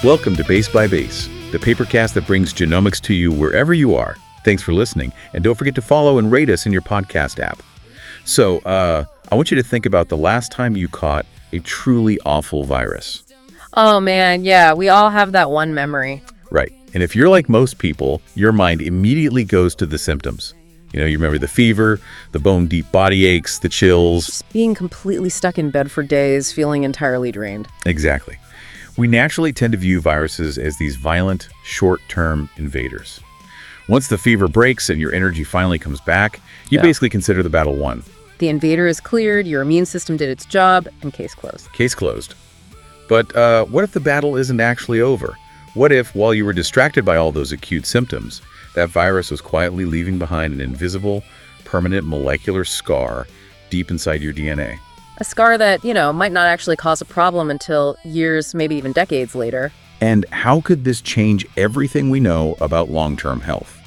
Welcome to Base by Base, the papercast that brings genomics to you wherever you are. Thanks for listening, and don't forget to follow and rate us in your podcast app. So, I want you to think about the last time you caught a truly awful virus. Oh man, yeah, we all have that one memory. Right. And if you're like most people, your mind immediately goes to the symptoms. You remember the fever, the bone-deep body aches, the chills. Just being completely stuck in bed for days, feeling entirely drained. Exactly. We naturally tend to view viruses as these violent, short-term invaders. Once the fever breaks and your energy finally comes back, you basically consider the battle won. The invader is cleared, your immune system did its job, and case closed. Case closed. But what if the battle isn't actually over? What if, while you were distracted by all those acute symptoms, that virus was quietly leaving behind an invisible, permanent molecular scar deep inside your DNA? A scar that, might not actually cause a problem until years, maybe even decades later. And how could this change everything we know about long-term health?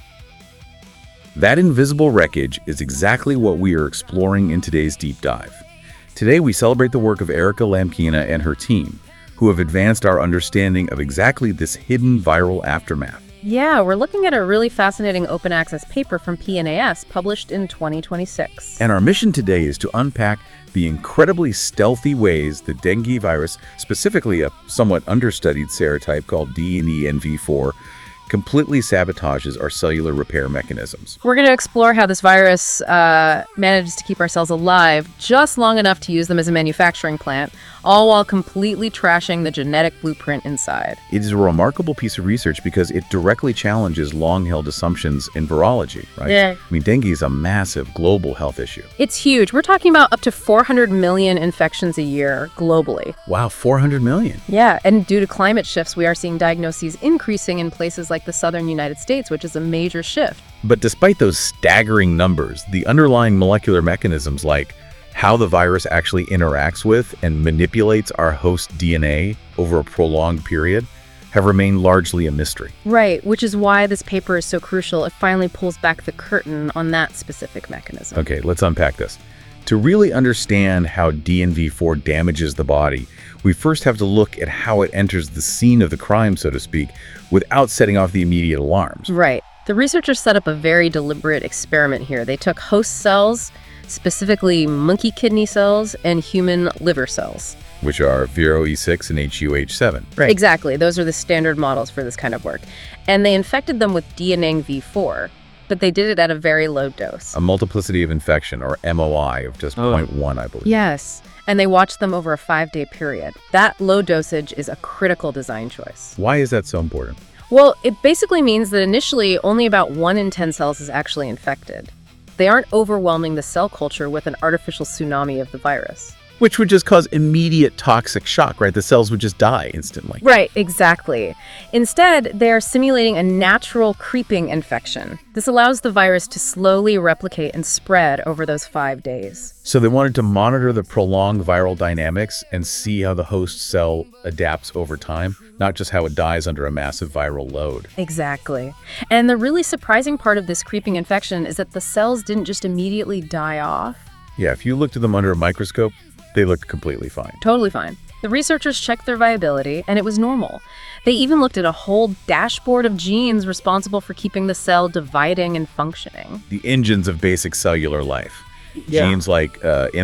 That invisible wreckage is exactly what we are exploring in today's deep dive. Today, we celebrate the work of Erica Lamkina and her team, who have advanced our understanding of exactly this hidden viral aftermath. Yeah, we're looking at a really fascinating open access paper from PNAS published in 2026. And our mission today is to unpack the incredibly stealthy ways the dengue virus, specifically a somewhat understudied serotype called DNENV4, completely sabotages our cellular repair mechanisms. We're going to explore how this virus manages to keep our cells alive just long enough to use them as a manufacturing plant, all while completely trashing the genetic blueprint inside. It is a remarkable piece of research because it directly challenges long-held assumptions in virology, right? Yeah. Dengue is a massive global health issue. It's huge. We're talking about up to 400 million infections a year globally. Wow, 400 million. Yeah, and due to climate shifts, we are seeing diagnoses increasing in places like the southern United States, which is a major shift. But despite those staggering numbers, the underlying molecular mechanisms like how the virus actually interacts with and manipulates our host DNA over a prolonged period have remained largely a mystery. Right, which is why this paper is so crucial. It finally pulls back the curtain on that specific mechanism. Okay, let's unpack this. To really understand how DNV4 damages the body, we first have to look at how it enters the scene of the crime, so to speak, without setting off the immediate alarms. Right. The researchers set up a very deliberate experiment here. They took host cells, specifically monkey kidney cells and human liver cells, which are VeroE6 and HUH7. Right. Exactly. Those are the standard models for this kind of work. And they infected them with DNENV4, but they did it at a very low dose. A multiplicity of infection, or MOI, of just 0.1, I believe. Yes. And they watched them over a 5-day period. That low dosage is a critical design choice. Why is that so important? Well, it basically means that initially only about 1 in 10 cells is actually infected. They aren't overwhelming the cell culture with an artificial tsunami of the virus. Which would just cause immediate toxic shock, right? The cells would just die instantly. Right, exactly. Instead, they're simulating a natural creeping infection. This allows the virus to slowly replicate and spread over those 5 days. So they wanted to monitor the prolonged viral dynamics and see how the host cell adapts over time, not just how it dies under a massive viral load. Exactly. And the really surprising part of this creeping infection is that the cells didn't just immediately die off. Yeah, if you looked at them under a microscope, they looked completely fine. Totally fine. The researchers checked their viability, and it was normal. They even looked at a whole dashboard of genes responsible for keeping the cell dividing and functioning. The engines of basic cellular life. Yeah. Genes like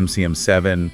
MCM7,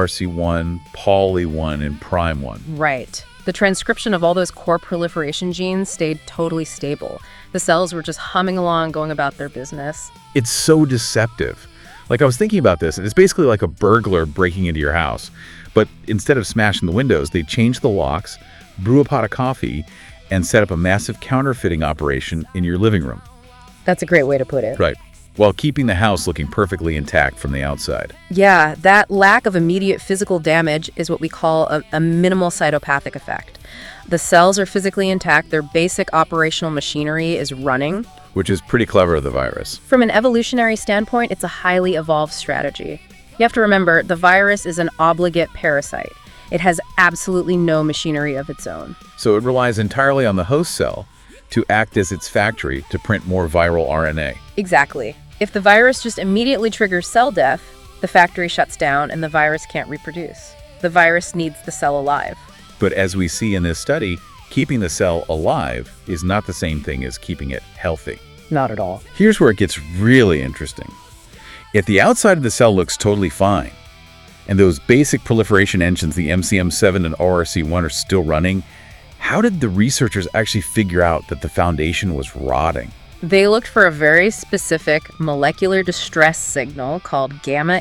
ORC1, PALI1, and PRIME1. Right. The transcription of all those core proliferation genes stayed totally stable. The cells were just humming along, going about their business. It's so deceptive. Like, I was thinking about this, and it's basically like a burglar breaking into your house. But instead of smashing the windows, they change the locks, brew a pot of coffee, and set up a massive counterfeiting operation in your living room. That's a great way to put it. Right. While keeping the house looking perfectly intact from the outside. Yeah, that lack of immediate physical damage is what we call a minimal cytopathic effect. The cells are physically intact, their basic operational machinery is running. Which is pretty clever of the virus. From an evolutionary standpoint, it's a highly evolved strategy. You have to remember, the virus is an obligate parasite. It has absolutely no machinery of its own. So it relies entirely on the host cell to act as its factory to print more viral RNA. Exactly. If the virus just immediately triggers cell death, the factory shuts down and the virus can't reproduce. The virus needs the cell alive. But as we see in this study, keeping the cell alive is not the same thing as keeping it healthy. Not at all. Here's where it gets really interesting. If the outside of the cell looks totally fine, and those basic proliferation engines, the MCM7 and ORC1, are still running, how did the researchers actually figure out that the foundation was rotting? They looked for a very specific molecular distress signal called gamma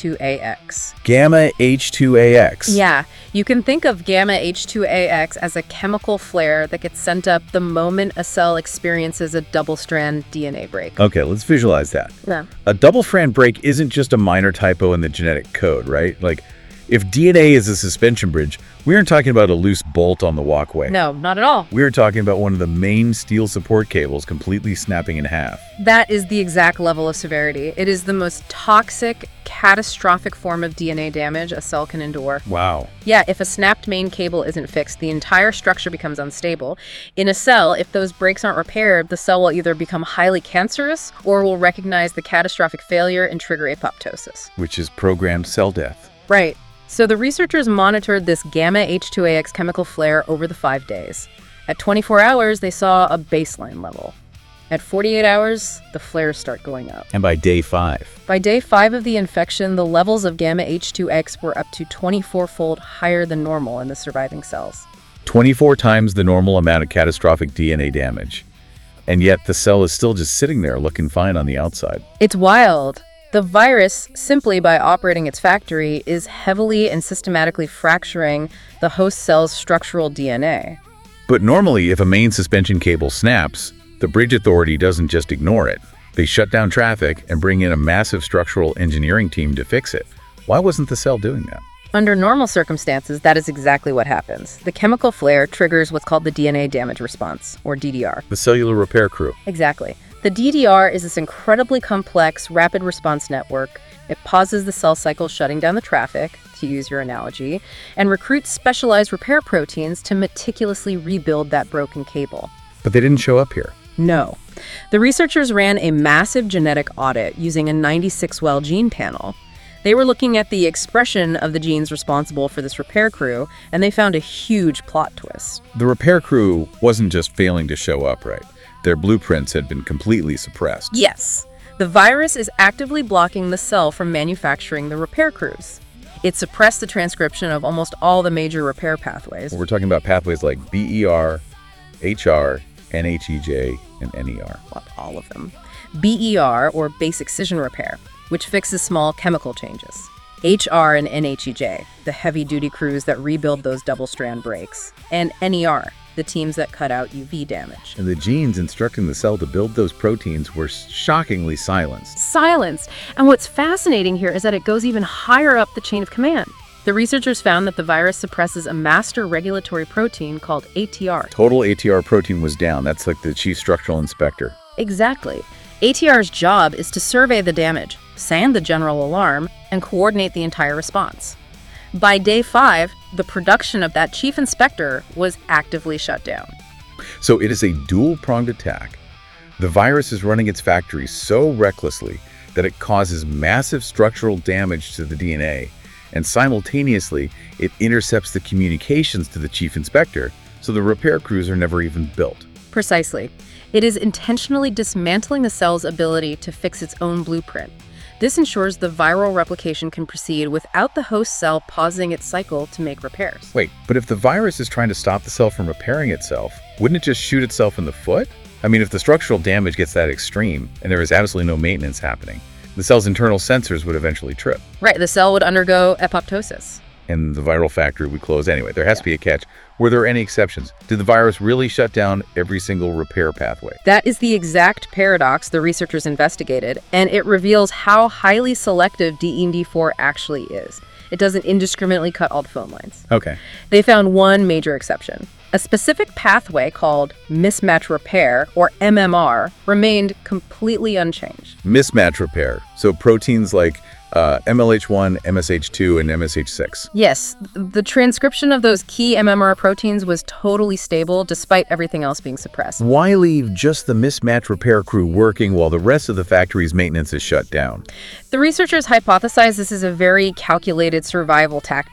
H2AX. Gamma H2AX. Yeah, you can think of gamma H2AX as a chemical flare that gets sent up the moment a cell experiences a double-strand DNA break. Okay, let's visualize that. Yeah. A double-strand break isn't just a minor typo in the genetic code, right? Like, if DNA is a suspension bridge, we aren't talking about a loose bolt on the walkway. No, not at all. We're talking about one of the main steel support cables completely snapping in half. That is the exact level of severity. It is the most toxic, catastrophic form of DNA damage a cell can endure. Wow. Yeah, if a snapped main cable isn't fixed, the entire structure becomes unstable. In a cell, if those breaks aren't repaired, the cell will either become highly cancerous or will recognize the catastrophic failure and trigger apoptosis. Which is programmed cell death. Right. So the researchers monitored this gamma H2AX chemical flare over the 5 days. At 24 hours, they saw a baseline level. At 48 hours, the flares start going up. And by day 5? By day 5 of the infection, the levels of gamma H2X were up to 24-fold higher than normal in the surviving cells. 24 times the normal amount of catastrophic DNA damage. And yet the cell is still just sitting there looking fine on the outside. It's wild. The virus, simply by operating its factory, is heavily and systematically fracturing the host cell's structural DNA. But normally, if a main suspension cable snaps, the bridge authority doesn't just ignore it. They shut down traffic and bring in a massive structural engineering team to fix it. Why wasn't the cell doing that? Under normal circumstances, that is exactly what happens. The chemical flare triggers what's called the DNA damage response, or DDR. The cellular repair crew. Exactly. The DDR is this incredibly complex rapid response network. It pauses the cell cycle, shutting down the traffic, to use your analogy, and recruits specialized repair proteins to meticulously rebuild that broken cable. But they didn't show up here. No. The researchers ran a massive genetic audit using a 96-well gene panel. They were looking at the expression of the genes responsible for this repair crew, and they found a huge plot twist. The repair crew wasn't just failing to show up, right? Their blueprints had been completely suppressed. Yes. The virus is actively blocking the cell from manufacturing the repair crews. It suppressed the transcription of almost all the major repair pathways. We're talking about pathways like BER, HR, NHEJ, and NER. Well, all of them. BER, or base excision repair, which fixes small chemical changes. HR and NHEJ, the heavy-duty crews that rebuild those double-strand breaks. And NER, the teams that cut out UV damage. And the genes instructing the cell to build those proteins were shockingly silenced. Silenced. And what's fascinating here is that it goes even higher up the chain of command. The researchers found that the virus suppresses a master regulatory protein called ATR. Total ATR protein was down. That's like the chief structural inspector. Exactly. ATR's job is to survey the damage, sound the general alarm, and coordinate the entire response. By day 5, the production of that chief inspector was actively shut down. So it is a dual-pronged attack. The virus is running its factory so recklessly that it causes massive structural damage to the DNA, and simultaneously, it intercepts the communications to the chief inspector, so the repair crews are never even built. Precisely. It is intentionally dismantling the cell's ability to fix its own blueprint. This ensures the viral replication can proceed without the host cell pausing its cycle to make repairs. Wait, but if the virus is trying to stop the cell from repairing itself, wouldn't it just shoot itself in the foot? I mean, if the structural damage gets that extreme and there is absolutely no maintenance happening, the cell's internal sensors would eventually trip. Right, the cell would undergo apoptosis. And the viral factory would close anyway. There has to be a catch. Were there any exceptions? Did the virus really shut down every single repair pathway? That is the exact paradox the researchers investigated, and it reveals how highly selective DEND4 actually is. It doesn't indiscriminately cut all the phone lines. Okay. They found one major exception. A specific pathway called mismatch repair, or MMR, remained completely unchanged. Mismatch repair. So proteins like MLH1, MSH2, and MSH6. Yes, the transcription of those key MMR proteins was totally stable despite everything else being suppressed. Why leave just the mismatch repair crew working while the rest of the factory's maintenance is shut down? The researchers hypothesized this is a very calculated survival tactic.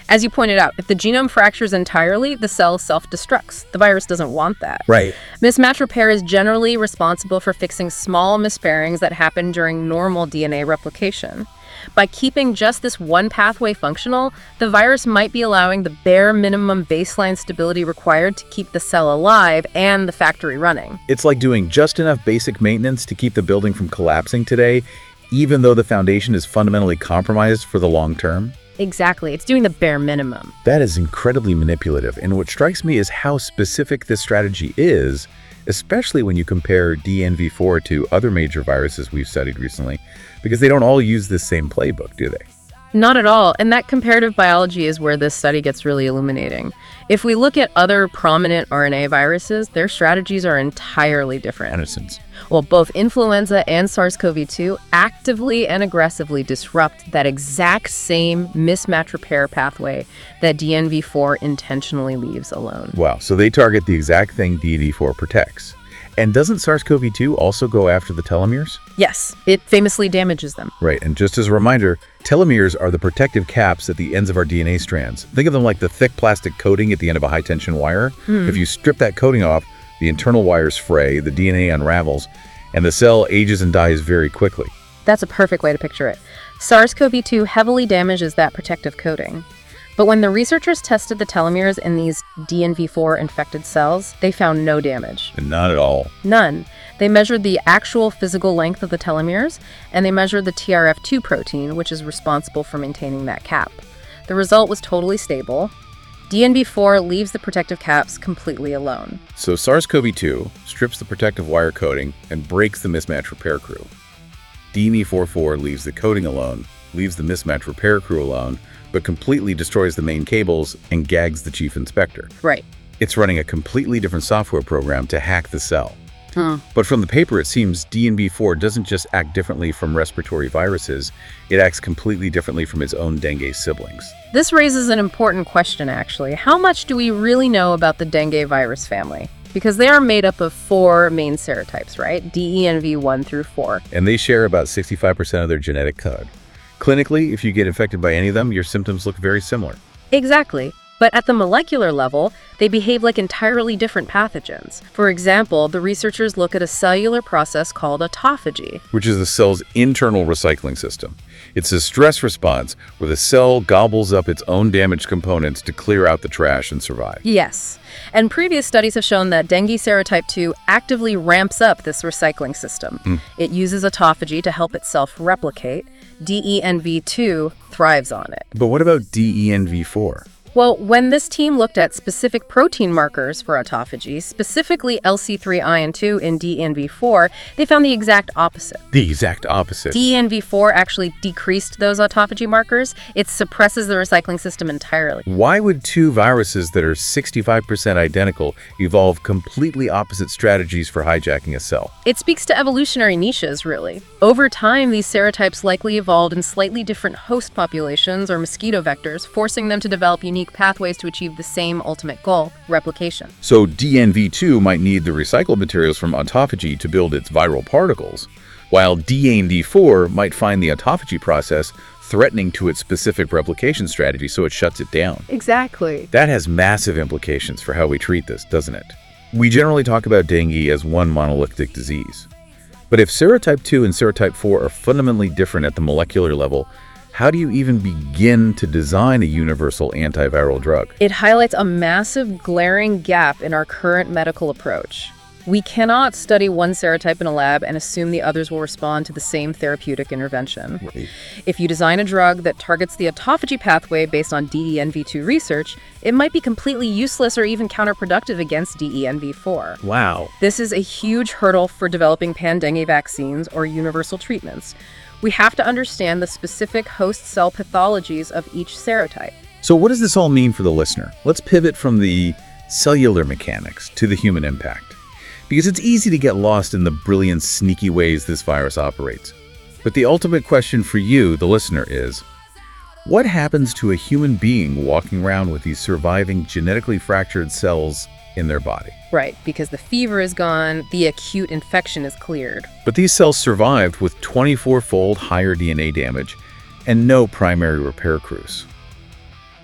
As you pointed out, if the genome fractures entirely, the cell self-destructs. The virus doesn't want that. Right. Mismatch repair is generally responsible for fixing small mispairings that happen during normal DNA replication. By keeping just this one pathway functional, the virus might be allowing the bare minimum baseline stability required to keep the cell alive and the factory running. It's like doing just enough basic maintenance to keep the building from collapsing today, even though the foundation is fundamentally compromised for the long term. Exactly. It's doing the bare minimum. That is incredibly manipulative, and what strikes me is how specific this strategy is, especially when you compare DNV4 to other major viruses we've studied recently, because they don't all use this same playbook, do they? Not at all. And that comparative biology is where this study gets really illuminating. If we look at other prominent RNA viruses, their strategies are entirely different. Innocence. Well, both influenza and SARS-CoV-2 actively and aggressively disrupt that exact same mismatch repair pathway that DNV4 intentionally leaves alone. Wow, so they target the exact thing DNV4 protects. And doesn't SARS-CoV-2 also go after the telomeres? Yes, it famously damages them. Right, and just as a reminder, telomeres are the protective caps at the ends of our DNA strands. Think of them like the thick plastic coating at the end of a high-tension wire. If you strip that coating off, the internal wires fray, the DNA unravels, and the cell ages and dies very quickly. That's a perfect way to picture it. SARS-CoV-2 heavily damages that protective coating. But when the researchers tested the telomeres in these DNV4 infected cells, they found no damage. And not at all. None. They measured the actual physical length of the telomeres, and they measured the TRF2 protein, which is responsible for maintaining that cap. The result was totally stable. DNV4 leaves the protective caps completely alone. So SARS-CoV-2 strips the protective wire coating and breaks the mismatch repair crew. DNV44 leaves the coating alone, leaves the mismatch repair crew alone, but completely destroys the main cables and gags the chief inspector. Right. It's running a completely different software program to hack the cell. But from the paper, it seems DNV4 doesn't just act differently from respiratory viruses, it acts completely differently from its own dengue siblings. This raises an important question, actually. How much do we really know about the dengue virus family? Because they are made up of 4 main serotypes, right? DENV1 through 4. And they share about 65% of their genetic code. Clinically, if you get infected by any of them, your symptoms look very similar. Exactly. But at the molecular level, they behave like entirely different pathogens. For example, the researchers look at a cellular process called autophagy, which is the cell's internal recycling system. It's a stress response where the cell gobbles up its own damaged components to clear out the trash and survive. Yes. And previous studies have shown that dengue serotype 2 actively ramps up this recycling system. It uses autophagy to help itself replicate. DENV2 thrives on it. But what about DENV4? Well, when this team looked at specific protein markers for autophagy, specifically LC3IN2 in DNV4, they found the exact opposite. The exact opposite. DNV4 actually decreased those autophagy markers. It suppresses the recycling system entirely. Why would 2 viruses that are 65% identical evolve completely opposite strategies for hijacking a cell? It speaks to evolutionary niches, really. Over time, these serotypes likely evolved in slightly different host populations or mosquito vectors, forcing them to develop unique pathways to achieve the same ultimate goal, replication. So DNV2 might need the recycled materials from autophagy to build its viral particles, while DNV4 might find the autophagy process threatening to its specific replication strategy, so it shuts it down. Exactly. That has massive implications for how we treat this, doesn't it? We generally talk about dengue as one monolithic disease. But if serotype 2 and serotype 4 are fundamentally different at the molecular level, how do you even begin to design a universal antiviral drug? It highlights a massive, glaring gap in our current medical approach. We cannot study one serotype in a lab and assume the others will respond to the same therapeutic intervention. Right. If you design a drug that targets the autophagy pathway based on DENV2 research, it might be completely useless or even counterproductive against DENV4. Wow. This is a huge hurdle for developing pan-dengue vaccines or universal treatments. We have to understand the specific host cell pathologies of each serotype. So what does this all mean for the listener? Let's pivot from the cellular mechanics to the human impact. Because it's easy to get lost in the brilliant, sneaky ways this virus operates. But the ultimate question for you, the listener, is, what happens to a human being walking around with these surviving genetically fractured cells in their body? Right, because the fever is gone, the acute infection is cleared. But these cells survived with 24-fold higher DNA damage and no primary repair crews.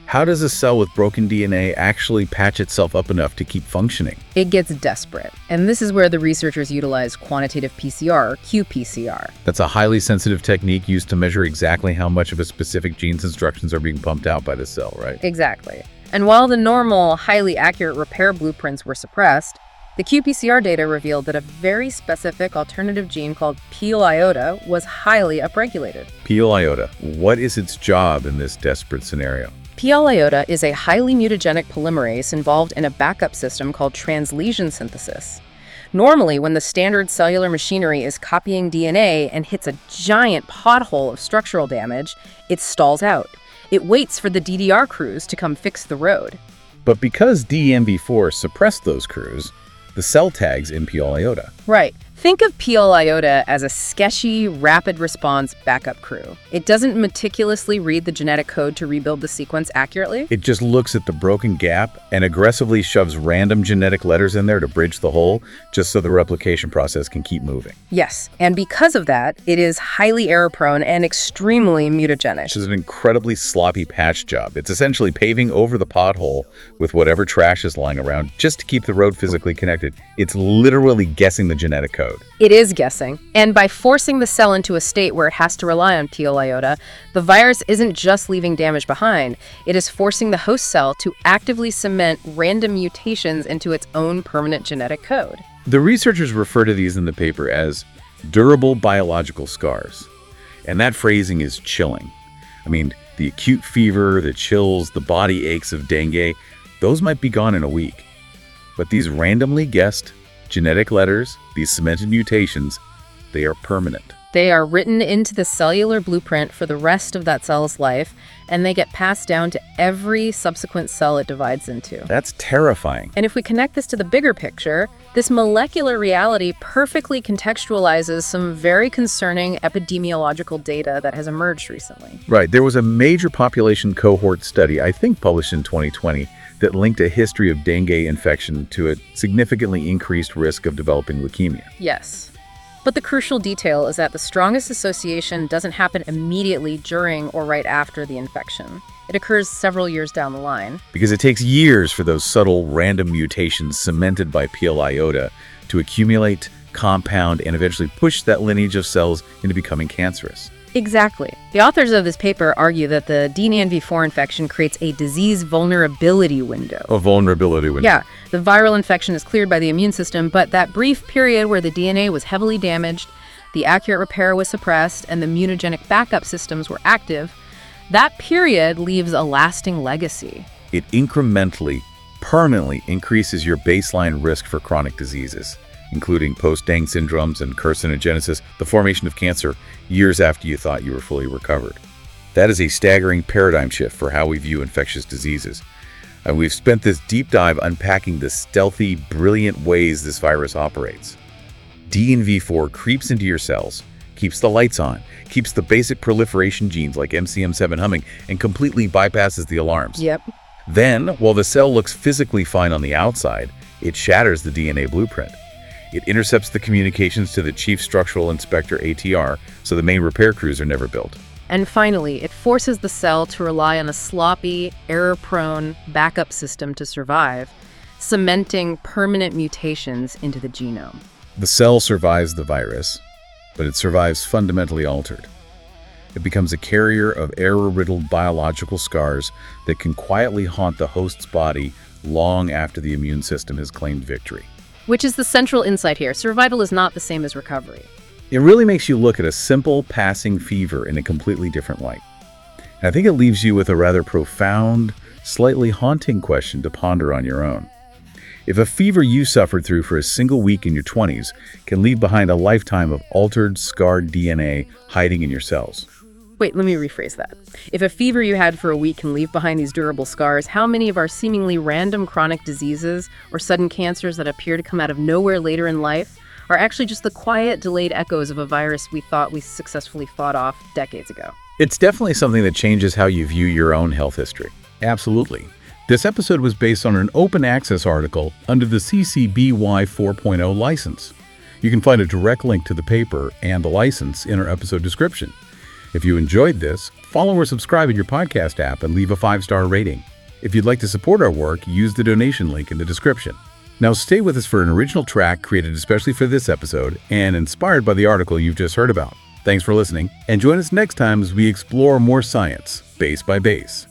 How does a cell with broken DNA actually patch itself up enough to keep functioning? It gets desperate, and this is where the researchers utilize quantitative PCR, or qPCR. That's a highly sensitive technique used to measure exactly how much of a specific gene's instructions are being pumped out by the cell, right? Exactly. And while the normal, highly accurate repair blueprints were suppressed, the qPCR data revealed that a very specific alternative gene called P-iota was highly upregulated. P-iota, what is its job in this desperate scenario? P-iota is a highly mutagenic polymerase involved in a backup system called translesion synthesis. Normally, when the standard cellular machinery is copying DNA and hits a giant pothole of structural damage, it stalls out. It waits for the DDR crews to come fix the road. But because DEMV4 suppressed those crews, the cell tags in P-iota. Right. Think of P-iota as a sketchy, rapid response backup crew. It doesn't meticulously read the genetic code to rebuild the sequence accurately. It just looks at the broken gap and aggressively shoves random genetic letters in there to bridge the hole, just so the replication process can keep moving. Yes, and because of that, it is highly error-prone and extremely mutagenic. Which is an incredibly sloppy patch job. It's essentially paving over the pothole with whatever trash is lying around just to keep the road physically connected. It's literally guessing the genetic code. It is guessing, and by forcing the cell into a state where it has to rely on P-iota, the virus isn't just leaving damage behind, it is forcing the host cell to actively cement random mutations into its own permanent genetic code. The researchers refer to these in the paper as durable biological scars, and that phrasing is chilling. I mean, the acute fever, the chills, the body aches of dengue, those might be gone in a week. But these randomly guessed genetic letters, these cemented mutations, they are permanent. They are written into the cellular blueprint for the rest of that cell's life, and they get passed down to every subsequent cell it divides into. That's terrifying. And if we connect this to the bigger picture, this molecular reality perfectly contextualizes some very concerning epidemiological data that has emerged recently. Right. There was a major population cohort study, I think published in 2020, that linked a history of dengue infection to a significantly increased risk of developing leukemia. Yes. But the crucial detail is that the strongest association doesn't happen immediately during or right after the infection. It occurs several years down the line. Because it takes years for those subtle random mutations cemented by P-iota to accumulate, compound, and eventually push that lineage of cells into becoming cancerous. Exactly. The authors of this paper argue that the DNAMV4 infection creates a disease vulnerability window. A vulnerability window. Yeah, the viral infection is cleared by the immune system, but that brief period where the DNA was heavily damaged, the accurate repair was suppressed, and the mutagenic backup systems were active, that period leaves a lasting legacy. It incrementally, permanently increases your baseline risk for chronic diseases, including post-Dang syndromes and carcinogenesis, the formation of cancer, years after you thought you were fully recovered. That is a staggering paradigm shift for how we view infectious diseases. And we've spent this deep dive unpacking the stealthy, brilliant ways this virus operates. DNV4 creeps into your cells, keeps the lights on, keeps the basic proliferation genes like MCM7 humming, and completely bypasses the alarms. Yep. Then, while the cell looks physically fine on the outside, it shatters the DNA blueprint. It intercepts the communications to the Chief Structural Inspector ATR, so the main repair crews are never built. And finally, it forces the cell to rely on a sloppy, error-prone backup system to survive, cementing permanent mutations into the genome. The cell survives the virus, but it survives fundamentally altered. It becomes a carrier of error-riddled biological scars that can quietly haunt the host's body long after the immune system has claimed victory. Which is the central insight here. Survival is not the same as recovery. It really makes you look at a simple passing fever in a completely different light. And I think it leaves you with a rather profound, slightly haunting question to ponder on your own. If a fever you suffered through for a single week in your 20s can leave behind a lifetime of altered, scarred DNA hiding in your cells. Wait, let me rephrase that. If a fever you had for a week can leave behind these durable scars, how many of our seemingly random chronic diseases or sudden cancers that appear to come out of nowhere later in life are actually just the quiet, delayed echoes of a virus we thought we successfully fought off decades ago? It's definitely something that changes how you view your own health history. Absolutely. This episode was based on an open access article under the CC BY 4.0 license. You can find a direct link to the paper and the license in our episode description. If you enjoyed this, follow or subscribe in your podcast app and leave a 5-star rating. If you'd like to support our work, use the donation link in the description. Now stay with us for an original track created especially for this episode and inspired by the article you've just heard about. Thanks for listening, and join us next time as we explore more science, base by base.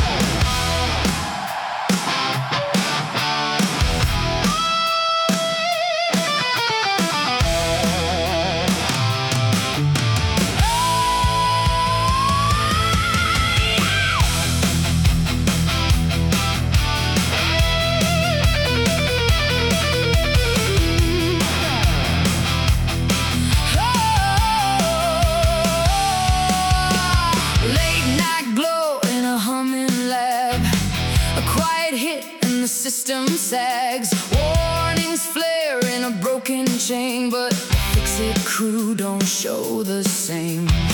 System sags, warnings flare in a broken chain, but fix-it crew don't show the same.